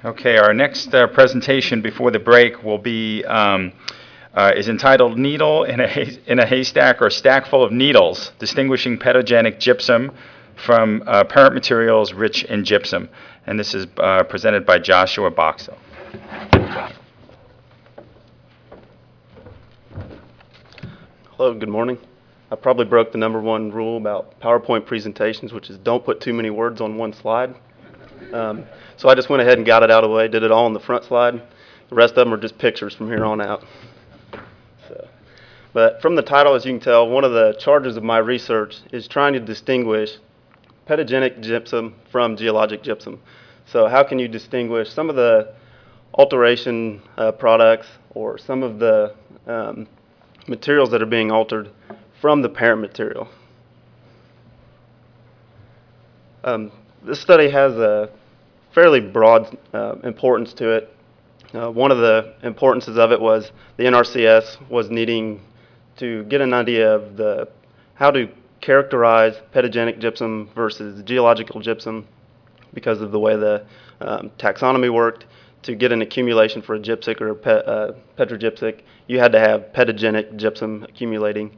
Okay, our next presentation before the break will be is entitled "Needle in a Haystack or Stack Full of Needles: Distinguishing Pedogenic Gypsum from Parent Materials Rich in Gypsum," and this is presented by Joshua Boxell. Hello, good morning. I probably broke the #1 rule about PowerPoint presentations, which is don't put too many words on one slide. So I just went ahead and got it out of the way, did it all on the front slide. The rest of them are just pictures from here on out. But from the title, as you can tell, one of the charges of my research is trying to distinguish pedogenic gypsum from geologic gypsum. So how can you distinguish some of the alteration products or some of the materials that are being altered from the parent material? This study has a fairly broad importance to it. One of the importances of it was the NRCS was needing to get an idea of how to characterize pedogenic gypsum versus geological gypsum because of the way the taxonomy worked. To get an accumulation for a gypsic or a petrogypsic, you had to have pedogenic gypsum accumulating.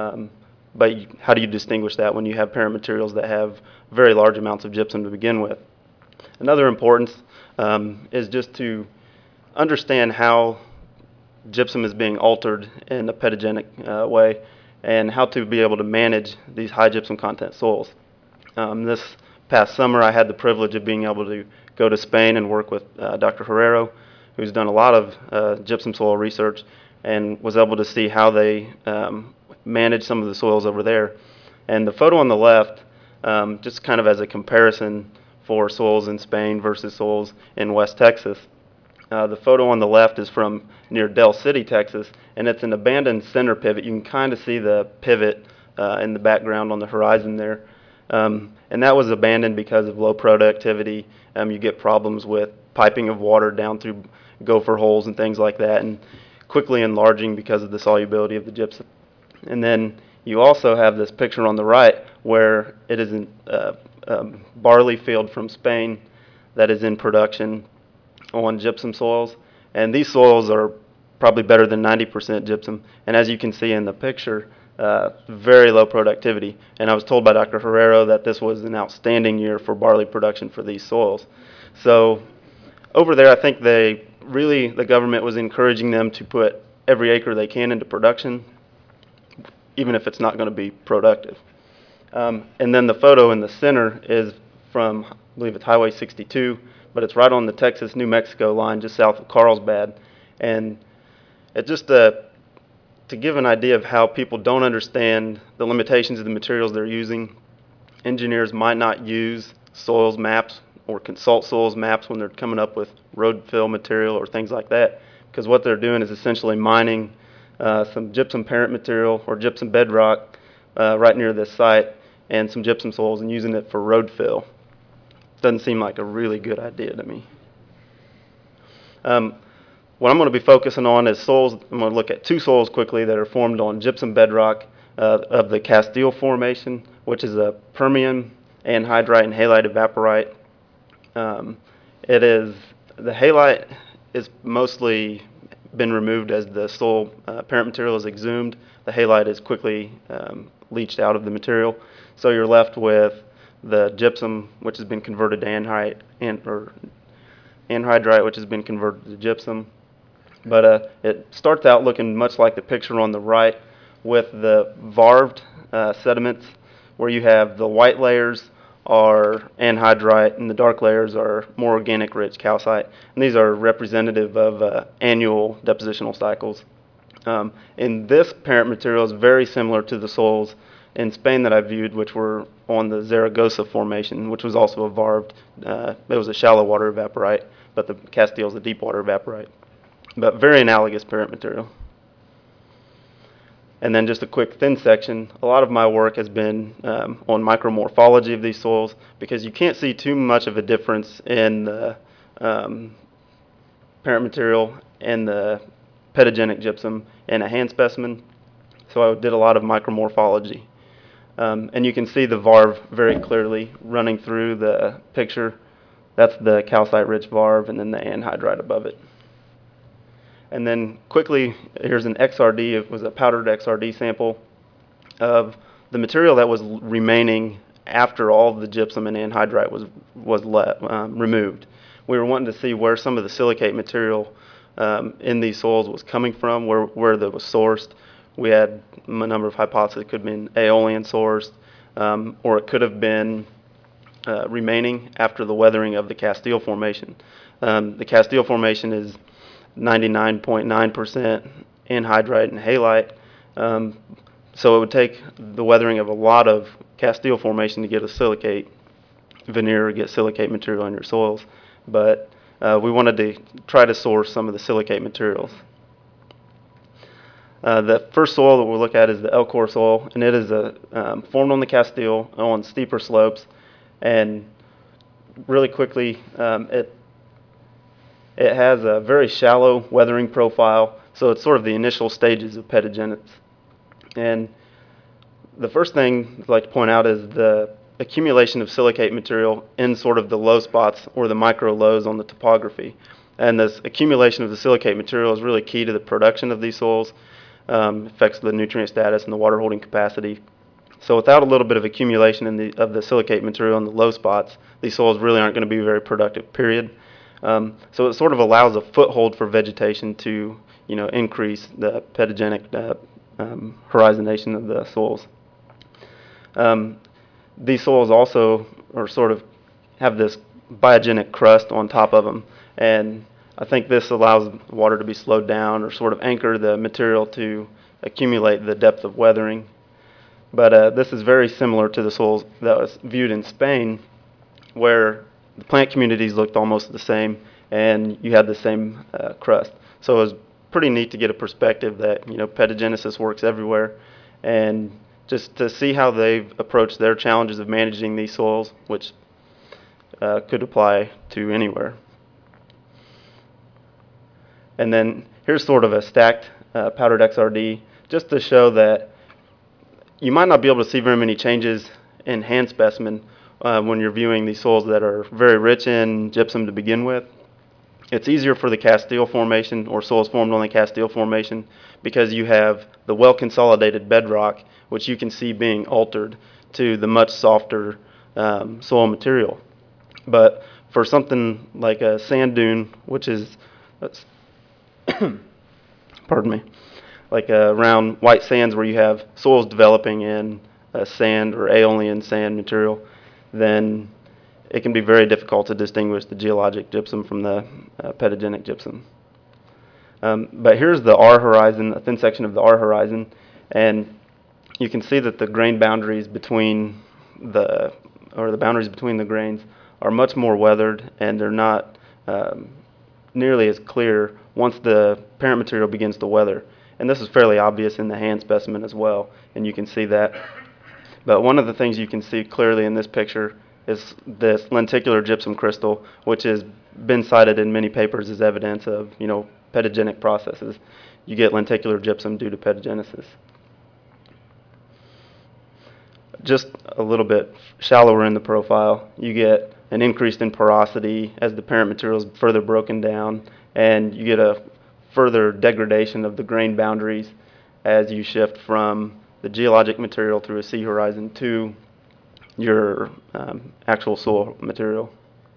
But how do you distinguish that when you have parent materials that have very large amounts of gypsum to begin with? Another importance is just to understand how gypsum is being altered in a pedogenic way and how to be able to manage these high gypsum content soils. This past summer I had the privilege of being able to go to Spain and work with Dr. Herrero, who's done a lot of gypsum soil research, and was able to see how they manage some of the soils over there. And the photo on the left, just kind of as a comparison for soils in Spain versus soils in West Texas. The photo on the left is from near Del City, Texas, and it's an abandoned center pivot. You can kind of see the pivot in the background on the horizon there. And that was abandoned because of low productivity. You get problems with piping of water down through gopher holes and things like that, and quickly enlarging because of the solubility of the gypsum. And then you also have this picture on the right where it is a barley field from Spain that is in production on gypsum soils. And these soils are probably better than 90% gypsum. And as you can see in the picture, very low productivity. And I was told by Dr. Herrero that this was an outstanding year for barley production for these soils. So over there, I think the government was encouraging them to put every acre they can into production, even if it's not going to be productive. And then the photo in the center is from, I believe it's Highway 62, but it's right on the Texas-New Mexico line just south of Carlsbad. And it just to give an idea of how people don't understand the limitations of the materials they're using, engineers might not use soils maps or consult soils maps when they're coming up with road fill material or things like that, because what they're doing is essentially mining some gypsum parent material or gypsum bedrock right near this site and some gypsum soils and using it for road fill. Doesn't seem like a really good idea to me. What I'm going to be focusing on is soils. I'm going to look at two soils quickly that are formed on gypsum bedrock of the Castile Formation, which is a Permian anhydrite and halite evaporite. The halite is mostly been removed as the soil parent material is exhumed. The halite is quickly leached out of the material. So you're left with the gypsum, which has been converted to anhydrite, which has been converted to gypsum. But it starts out looking much like the picture on the right with the varved sediments, where you have the white layers are anhydrite and the dark layers are more organic rich calcite. And these are representative of annual depositional cycles. And this parent material is very similar to the soils in Spain that I viewed, which were on the Zaragoza Formation, which was also a varved, it was a shallow water evaporite, but the Castile is a deep water evaporite. But very analogous parent material. And then just a quick thin section. A lot of my work has been on micromorphology of these soils, because you can't see too much of a difference in the parent material and the pedogenic gypsum in a hand specimen. So I did a lot of micromorphology. And you can see the varve very clearly running through the picture That's the calcite-rich varve, and then the anhydrite above it. And then quickly, here's an XRD. It was a powdered XRD sample of the material that was remaining after all of the gypsum and anhydrite was removed. We were wanting to see where some of the silicate material in these soils was coming from, where that was sourced. We had a number of hypotheses. It could have been aeolian sourced, or it could have been remaining after the weathering of the Castile Formation. The Castile Formation is 99.9% anhydrite and halite. So it would take the weathering of a lot of Castile Formation to get a silicate veneer or get silicate material in your soils. But we wanted to try to source some of the silicate materials. The first soil that we'll look at is the Elcor soil, and it is formed on the Castile on steeper slopes. And really quickly, it has a very shallow weathering profile, so it's sort of the initial stages of pedogenesis. And the first thing I'd like to point out is the accumulation of silicate material in sort of the low spots or the micro lows on the topography. And this accumulation of the silicate material is really key to the production of these soils, affects the nutrient status and the water holding capacity. So without a little bit of accumulation of the silicate material in the low spots, these soils really aren't going to be very productive, period. So it sort of allows a foothold for vegetation to, increase the pedogenic horizonation of the soils. These soils also are sort of have this biogenic crust on top of them, and I think this allows water to be slowed down or sort of anchor the material to accumulate the depth of weathering. But this is very similar to the soils that was viewed in Spain, where the plant communities looked almost the same, and you had the same crust. So it was pretty neat to get a perspective that pedogenesis works everywhere, and just to see how they've approached their challenges of managing these soils, which could apply to anywhere. And then here's sort of a stacked powdered XRD, just to show that you might not be able to see very many changes in hand specimen when you're viewing these soils that are very rich in gypsum to begin with. It's easier for the Castile Formation or soils formed on the Castile Formation because you have the well-consolidated bedrock, which you can see being altered to the much softer soil material. But for something like a sand dune, which is, pardon me, like around white sands where you have soils developing in sand or aeolian sand material, then it can be very difficult to distinguish the geologic gypsum from the pedogenic gypsum. But here's the R horizon, a thin section of the R horizon, and you can see that the grain boundaries between the boundaries between the grains are much more weathered, and they're not nearly as clear once the parent material begins to weather. And this is fairly obvious in the hand specimen as well, and you can see that. But one of the things you can see clearly in this picture is this lenticular gypsum crystal, which has been cited in many papers as evidence of, pedogenic processes. You get lenticular gypsum due to pedogenesis. Just a little bit shallower in the profile, you get an increase in porosity as the parent material is further broken down, and you get a further degradation of the grain boundaries as you shift from the geologic material through a C horizon to your actual soil material.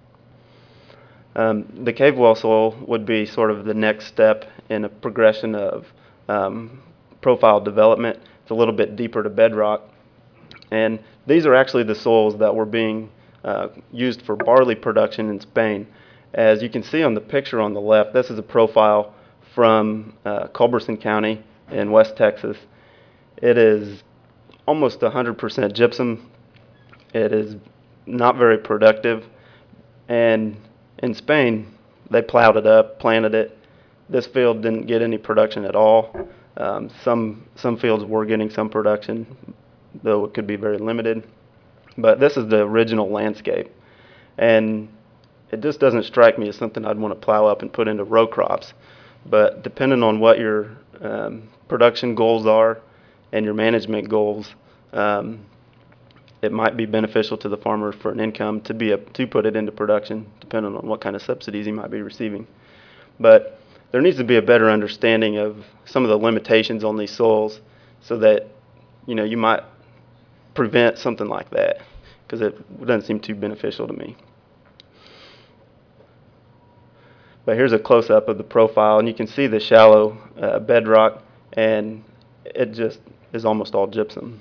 The cave well soil would be sort of the next step in a progression of profile development. It's a little bit deeper to bedrock. And these are actually the soils that were being used for barley production in Spain. As you can see on the picture on the left, this is a profile from Culberson County in West Texas. It is almost 100% gypsum. It is not very productive. And in Spain, they plowed it up, planted it. This field didn't get any production at all. Some fields were getting some production, though it could be very limited. But this is the original landscape. And it just doesn't strike me as something I'd want to plow up and put into row crops. But depending on what your production goals are and your management goals, it might be beneficial to the farmer for an income to put it into production, depending on what kind of subsidies he might be receiving. But there needs to be a better understanding of some of the limitations on these soils, so that you might prevent something like that, because it doesn't seem too beneficial to me. But here's a close-up of the profile, and you can see the shallow bedrock, and it just is almost all gypsum.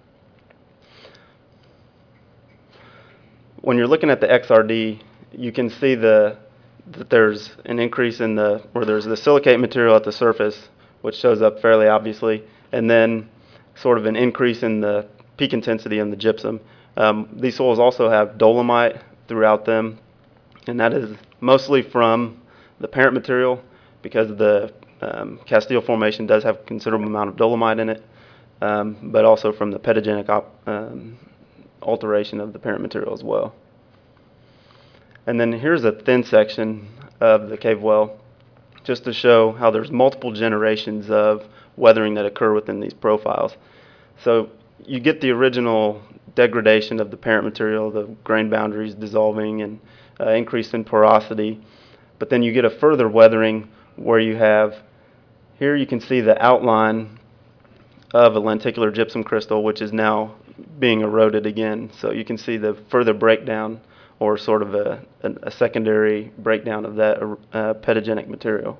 When you're looking at the XRD, you can see that there's an increase in where there's the silicate material at the surface, which shows up fairly obviously, and then sort of an increase in the peak intensity in the gypsum. These soils also have dolomite throughout them, and that is mostly from the parent material, because the Castile Formation does have a considerable amount of dolomite in it, but also from the pedogenic alteration of the parent material as well. And then here's a thin section of the cave well, just to show how there's multiple generations of weathering that occur within these profiles. So you get the original degradation of the parent material, the grain boundaries dissolving and increase in porosity. But then you get a further weathering where you have, here you can see the outline of a lenticular gypsum crystal, which is now being eroded again. So you can see the further breakdown, or sort of a secondary breakdown of that pedogenic material.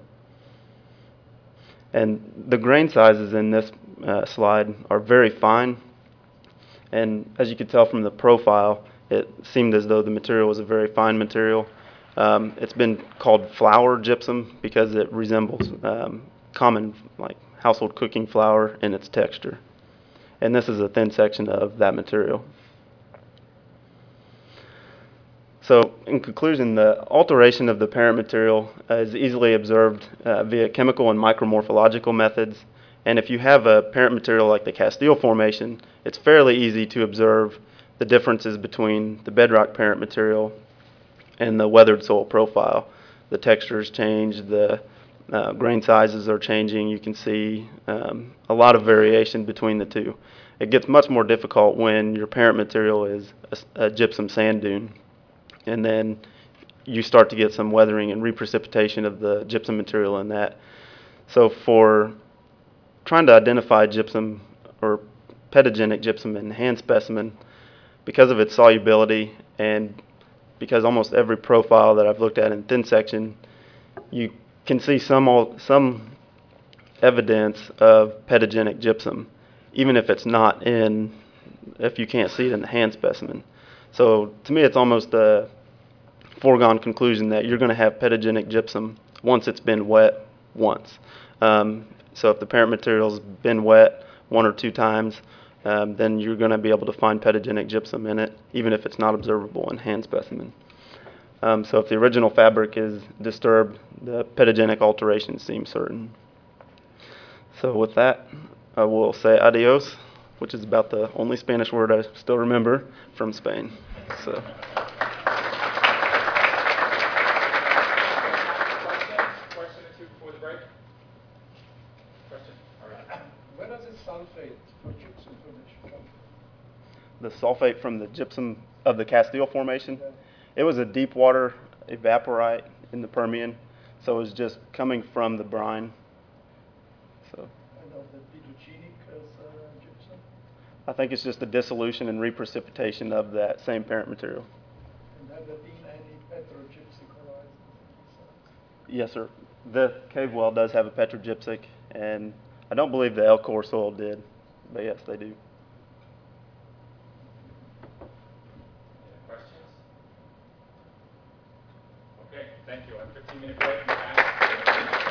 And the grain sizes in this slide are very fine. And as you could tell from the profile, it seemed as though the material was a very fine material. It's been called flour gypsum because it resembles common household cooking flour in its texture. And this is a thin section of that material. So in conclusion, the alteration of the parent material is easily observed via chemical and micromorphological methods. And if you have a parent material like the Castile Formation, it's fairly easy to observe the differences between the bedrock parent material and the weathered soil profile. The textures change, the grain sizes are changing. You can see a lot of variation between the two. It gets much more difficult when your parent material is a gypsum sand dune, and then you start to get some weathering and reprecipitation of the gypsum material in that. So for trying to identify gypsum or pedogenic gypsum in hand specimen, because of its solubility and because almost every profile that I've looked at in thin section, you can see some evidence of pedogenic gypsum, even if it's not if you can't see it in the hand specimen. So to me, it's almost a foregone conclusion that you're going to have pedogenic gypsum once it's been wet once. So if the parent material's been wet one or two times, then you're going to be able to find pedogenic gypsum in it, even if it's not observable in hand specimen. So if the original fabric is disturbed, the pedogenic alteration seems certain. So with that, I will say adios, which is about the only Spanish word I still remember from Spain. So. Question or two before the break? Question? All right. Where does the sulfate for gypsum formation come from? The sulfate from the gypsum of the Castile Formation, it was a deep water evaporite in the Permian, so it was just coming from the brine. So And of the pedogenic gypsum? I think it's just the dissolution and reprecipitation of that same parent material. And have there been any petrogypsic horizons inside? Yes, sir. The cave well does have a petrogypsic, and I don't believe the Elcor soil did, but yes, they do. Questions? Okay, thank you. A 15-minute break.